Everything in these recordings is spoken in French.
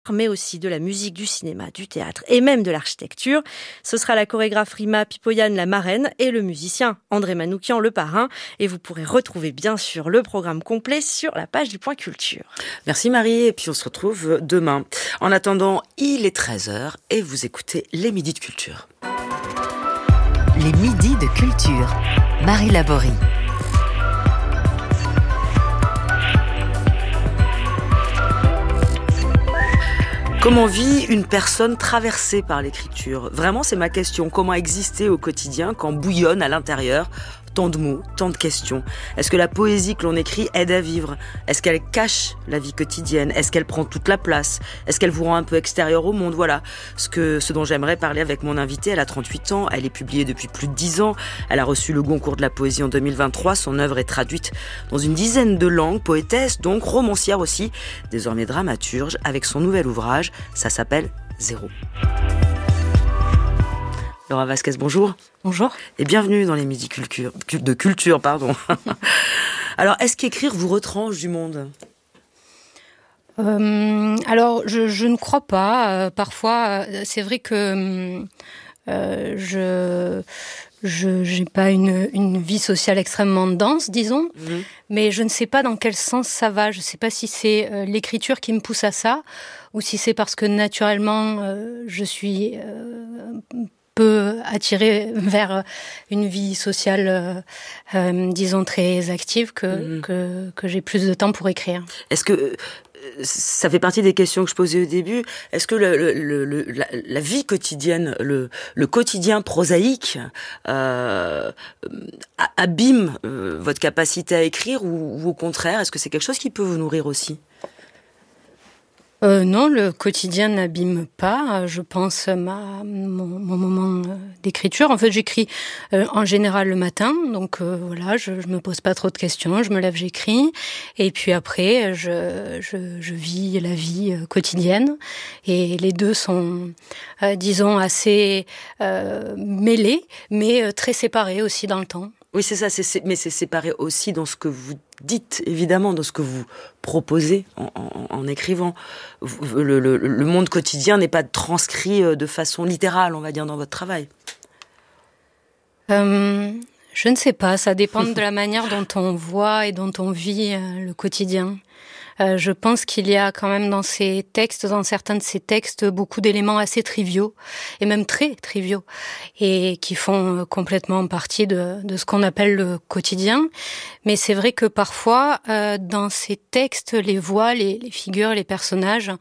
mais aussi de la musique, du cinéma, du théâtre et même de l'architecture. Ce sera la chorégraphe Rima Pipoyan, la marraine, et le musicien André Manoukian, le parrain. Et vous pourrez retrouver bien sûr le programme complet sur la page du Point Culture. Merci Marie, et puis on se retrouve demain. En attendant, il est 13h et vous écoutez les Midis de Culture. Les Midis de Culture. Marie Laborie. Comment vit une personne traversée par l'écriture ? Vraiment, c'est ma question. Comment exister au quotidien quand bouillonne à l'intérieur tant de mots, tant de questions ? Est-ce que la poésie que l'on écrit aide à vivre ? Est-ce qu'elle cache la vie quotidienne ? Est-ce qu'elle prend toute la place ? Est-ce qu'elle vous rend un peu extérieur au monde ? Voilà ce dont j'aimerais parler avec mon invitée. Elle a 38 ans, elle est publiée depuis plus de 10 ans. Elle a reçu le Goncourt de la poésie en 2023. Son œuvre est traduite dans une dizaine de langues. Poétesse, donc romancière aussi, désormais dramaturge, avec son nouvel ouvrage. Ça s'appelle Zéro. Laura Vasquez, bonjour. Bonjour. Et bienvenue dans les Midis de Culture. Alors, est-ce qu'écrire vous retranche du monde ? Alors, je ne crois pas. Parfois, c'est vrai que je n'ai pas une vie sociale extrêmement dense, disons, mais je ne sais pas dans quel sens ça va. Je ne sais pas si c'est l'écriture qui me pousse à ça, ou si c'est parce que naturellement, je suis peu attirée vers une vie sociale, disons, très active, que j'ai plus de temps pour écrire. Est-ce que ça fait partie des questions que je posais au début. Est-ce que la vie quotidienne, le quotidien prosaïque abîme votre capacité à écrire, ou au contraire, est-ce que c'est quelque chose qui peut vous nourrir aussi ? Non, le quotidien n'abîme pas, je pense, mon moment d'écriture. En fait, j'écris en général le matin, donc voilà, je me pose pas trop de questions, je me lève, j'écris, et puis après, je vis la vie quotidienne, et les deux sont, disons, assez mêlés, mais très séparés aussi dans le temps. Oui, c'est ça, mais c'est séparé aussi dans ce que vous dites, évidemment, dans ce que vous proposez en écrivant. Le monde quotidien n'est pas transcrit de façon littérale, on va dire, dans votre travail. Je ne sais pas, ça dépend de la manière dont on voit et dont on vit le quotidien. Je pense qu'il y a quand même dans certains de ces textes, beaucoup d'éléments assez triviaux, et même très triviaux, et qui font complètement partie de ce qu'on appelle le quotidien. Mais c'est vrai que parfois, dans ces textes, les voix, les figures, les personnages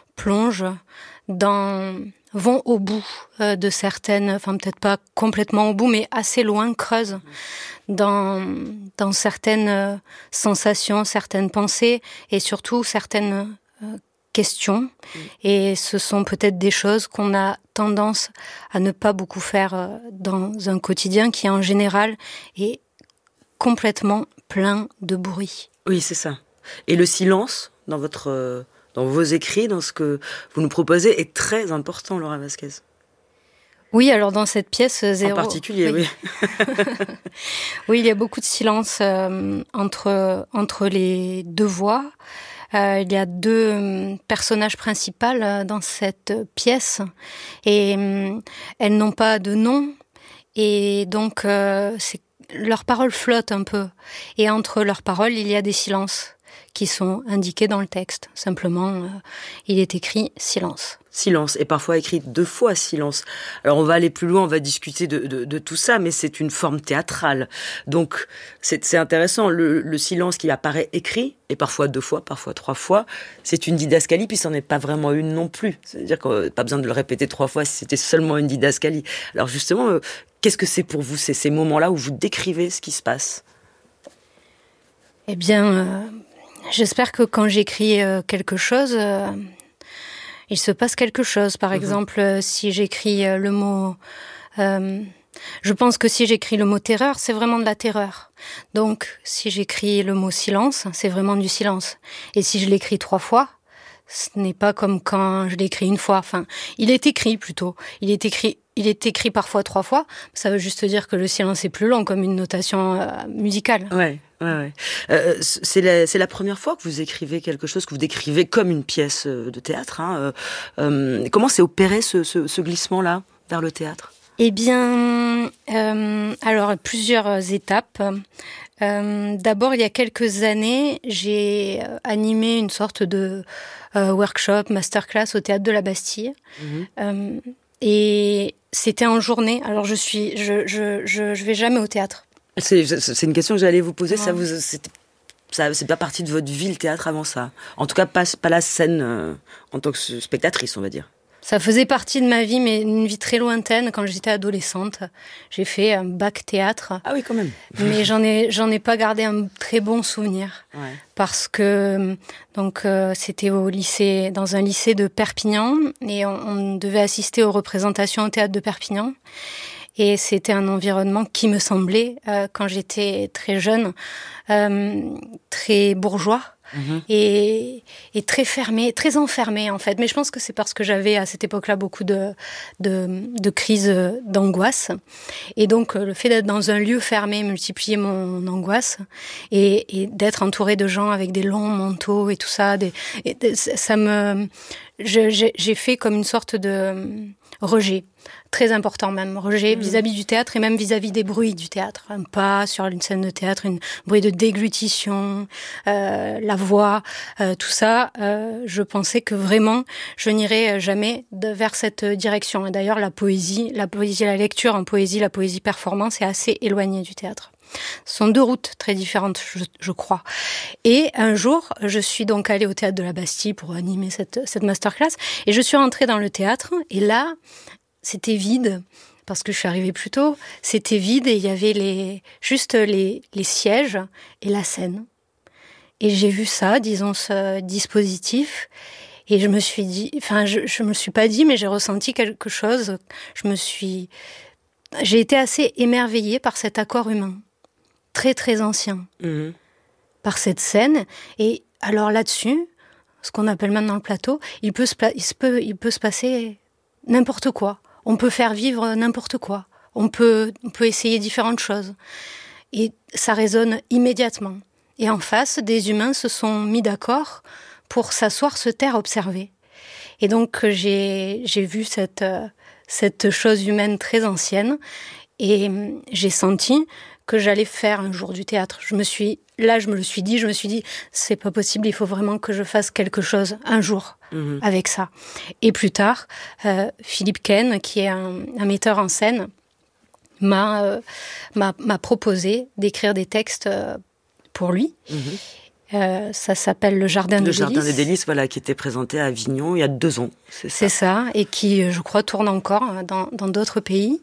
vont au bout de certaines, enfin peut-être pas complètement au bout, mais assez loin, creusent dans certaines sensations, certaines pensées, et surtout certaines questions. Et ce sont peut-être des choses qu'on a tendance à ne pas beaucoup faire dans un quotidien qui, en général, est complètement plein de bruit. Oui, c'est ça. Et le silence dans vos écrits, dans ce que vous nous proposez, est très important, Laura Vasquez. Oui, alors dans cette pièce Zéro... En particulier, oui. Oui, il y a beaucoup de silence entre les deux voix. Il y a deux personnages principaux dans cette pièce, et elles n'ont pas de nom, et donc leurs paroles flottent un peu. Et entre leurs paroles, il y a des silences qui sont indiqués dans le texte. Simplement, il est écrit silence. Silence, et parfois écrit 2 fois silence. Alors on va aller plus loin, on va discuter de tout ça, mais c'est une forme théâtrale. Donc c'est intéressant, le silence qui apparaît écrit, et parfois 2 fois, parfois 3 fois, c'est une didascalie, puis ça n'en est pas vraiment une non plus. C'est-à-dire qu'on n'a pas besoin de le répéter 3 fois si c'était seulement une didascalie. Alors justement, qu'est-ce que c'est pour vous, ces moments-là où vous décrivez ce qui se passe ? Eh bien, j'espère que quand j'écris quelque chose... il se passe quelque chose. Par exemple, si j'écris le mot... je pense que si j'écris le mot terreur, c'est vraiment de la terreur. Donc, si j'écris le mot silence, c'est vraiment du silence. Et si je l'écris 3 fois, ce n'est pas comme quand je l'écris une fois. Enfin, il est écrit plutôt. Il est écrit il est écrit parfois 3 fois. Ça veut juste dire que le silence est plus long, comme une notation musicale. Ouais. C'est la première fois que vous écrivez quelque chose que vous décrivez comme une pièce de théâtre. Comment s'est opéré ce glissement-là vers le théâtre ? Eh bien, alors plusieurs étapes. D'abord, il y a quelques années, j'ai animé une sorte de workshop, masterclass au théâtre de la Bastille. Et c'était en journée. Alors je vais jamais au théâtre. C'est une question que j'allais vous poser. C'est pas partie de votre vie, le théâtre, avant ça. En tout cas, pas la scène en tant que spectatrice, on va dire. Ça faisait partie de ma vie, mais une vie très lointaine. Quand j'étais adolescente, j'ai fait un bac théâtre. Ah oui, quand même. Mais j'en ai pas gardé un très bon souvenir. Ouais. Parce que c'était dans un lycée de Perpignan, et on devait assister aux représentations au théâtre de Perpignan. Et c'était un environnement qui me semblait, quand j'étais très jeune, très bourgeois. Et très fermé, très enfermé en fait. Mais je pense que c'est parce que j'avais à cette époque-là beaucoup de crises d'angoisse. Et donc le fait d'être dans un lieu fermé multipliait mon angoisse, et d'être entourée de gens avec des longs manteaux et tout ça. J'ai fait comme une sorte de rejet. Très important même, rejet vis-à-vis du théâtre et même vis-à-vis des bruits du théâtre. Un pas sur une scène de théâtre, un bruit de déglutition, la voix, tout ça. Je pensais que vraiment, je n'irais jamais vers cette direction. Et d'ailleurs, la poésie, la lecture en poésie, la poésie performance est assez éloignée du théâtre. Ce sont 2 routes très différentes, je crois. Et un jour, je suis donc allée au théâtre de la Bastille pour animer cette masterclass. Et je suis rentrée dans le théâtre. Et là, c'était vide, parce que je suis arrivée plus tôt. C'était vide et il y avait juste les sièges et la scène. Et j'ai vu ça, disons, ce dispositif. Et je me suis dit, je me suis pas dit, mais j'ai ressenti quelque chose. J'ai été assez émerveillée par cet accord humain. Très, très ancien. Par cette scène. Et alors là-dessus, ce qu'on appelle maintenant le plateau, il peut se passer n'importe quoi. On peut faire vivre n'importe quoi. On peut essayer différentes choses. Et ça résonne immédiatement. Et en face, des humains se sont mis d'accord pour s'asseoir, se taire, observer. Et donc, j'ai vu cette chose humaine très ancienne. Et j'ai senti que j'allais faire un jour du théâtre. Je me le suis dit, c'est pas possible, il faut vraiment que je fasse quelque chose un jour avec ça. Et plus tard, Philippe Ken, qui est un metteur en scène, m'a proposé d'écrire des textes pour lui. Ça s'appelle Le Jardin des Délices. Le Jardin des Délices, voilà, qui était présenté à Avignon il y a 2 ans. C'est ça, et qui, je crois, tourne encore dans d'autres pays.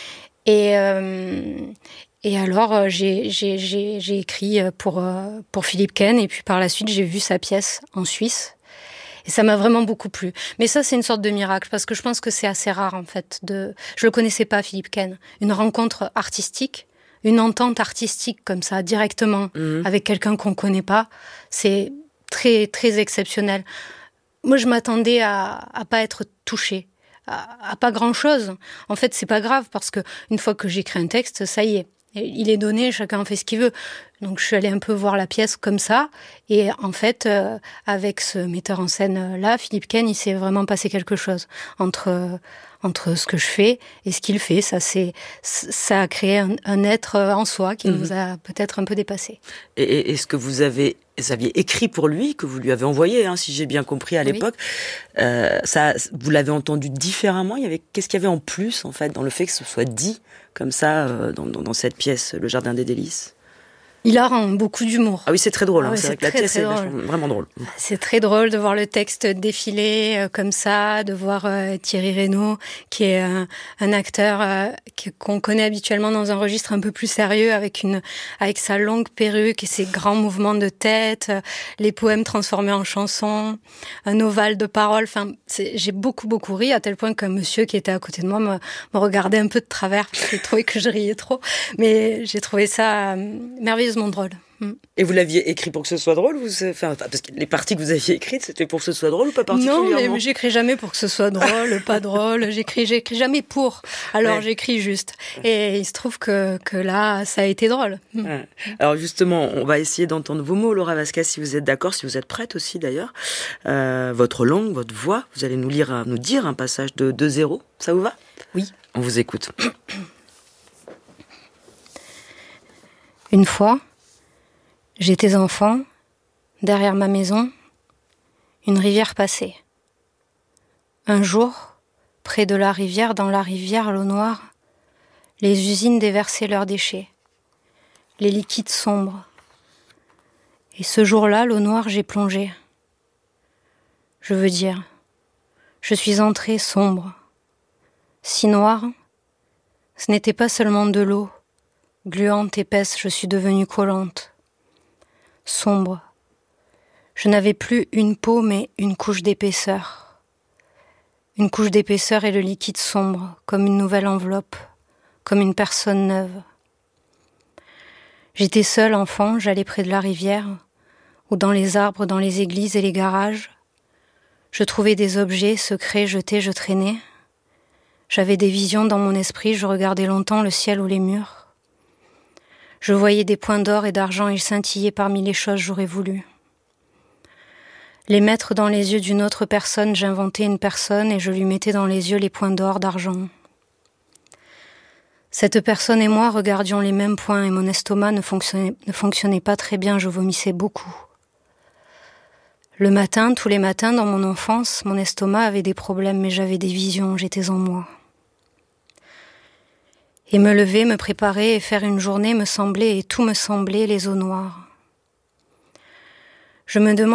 Et alors, j'ai écrit pour Philippe Ken, et puis par la suite, j'ai vu sa pièce en Suisse. Et ça m'a vraiment beaucoup plu. Mais ça, c'est une sorte de miracle, parce que je pense que c'est assez rare, en fait. Je le connaissais pas, Philippe Ken. Une rencontre artistique, une entente artistique comme ça, directement, avec quelqu'un qu'on connaît pas, c'est très, très exceptionnel. Moi, je m'attendais à pas être touchée, à pas grand-chose. En fait, c'est pas grave, parce que une fois que j'écris un texte, ça y est. Il est donné, chacun fait ce qu'il veut. Donc je suis allée un peu voir la pièce comme ça. Et en fait, avec ce metteur en scène-là, Philippe Ken, il s'est vraiment passé quelque chose entre ce que je fais et ce qu'il fait. Ça a créé un être en soi qui nous a peut-être un peu dépassés. Et est-ce que vous aviez écrit pour lui, que vous lui avez envoyé, si j'ai bien compris à l'époque, vous l'avez entendu différemment? Qu'est-ce qu'il y avait en plus, en fait, dans le fait que ce soit dit comme ça, dans cette pièce, Le Jardin des Délices? Il a beaucoup d'humour. Ah oui, c'est très drôle. C'est vrai que la pièce est vraiment drôle. C'est très drôle de voir le texte défiler comme ça, de voir Thierry Reynaud, qui est un acteur qu'on connaît habituellement dans un registre un peu plus sérieux, avec sa longue perruque et ses grands mouvements de tête, les poèmes transformés en chansons, un ovale de paroles. J'ai beaucoup, beaucoup ri, à tel point qu'un monsieur qui était à côté de moi me regardait un peu de travers, parce qu'il trouvait que je riais trop. Mais j'ai trouvé ça merveilleux. sérieusement drôle. Et vous l'aviez écrit pour que ce soit drôle parce que les parties que vous aviez écrites, c'était pour que ce soit drôle ou pas particulièrement? Non, mais j'écris jamais pour que ce soit drôle, pas drôle. J'écris jamais pour. Alors j'écris juste. Et il se trouve que là, ça a été drôle. Ouais. Alors justement, on va essayer d'entendre vos mots, Laura Vasquez, si vous êtes d'accord, si vous êtes prête aussi d'ailleurs. Votre langue, votre voix, vous allez nous dire un passage de 0. Ça vous va? Oui. On vous écoute. Une fois, j'étais enfant, derrière ma maison, une rivière passait. Un jour, près de la rivière, dans la rivière, l'eau noire, les usines déversaient leurs déchets, les liquides sombres. Et ce jour-là, l'eau noire, j'ai plongé. Je veux dire, je suis entrée sombre. Si noire, ce n'était pas seulement de l'eau. Gluante, épaisse, je suis devenue collante. Sombre. Je n'avais plus une peau, mais une couche d'épaisseur. Une couche d'épaisseur et le liquide sombre, comme une nouvelle enveloppe, comme une personne neuve. J'étais seule, enfant, j'allais près de la rivière, ou dans les arbres, dans les églises et les garages. Je trouvais des objets secrets jetés, je traînais. J'avais des visions dans mon esprit, je regardais longtemps le ciel ou les murs. Je voyais des points d'or et d'argent, ils scintillaient parmi les choses j'aurais voulu. Les mettre dans les yeux d'une autre personne, j'inventais une personne et je lui mettais dans les yeux les points d'or, d'argent. Cette personne et moi regardions les mêmes points et mon estomac ne fonctionnait pas très bien, je vomissais beaucoup. Le matin, tous les matins dans mon enfance, mon estomac avait des problèmes mais j'avais des visions, j'étais en moi. Et me lever, me préparer et faire une journée me semblait, et tout me semblait les eaux noires. Je me demande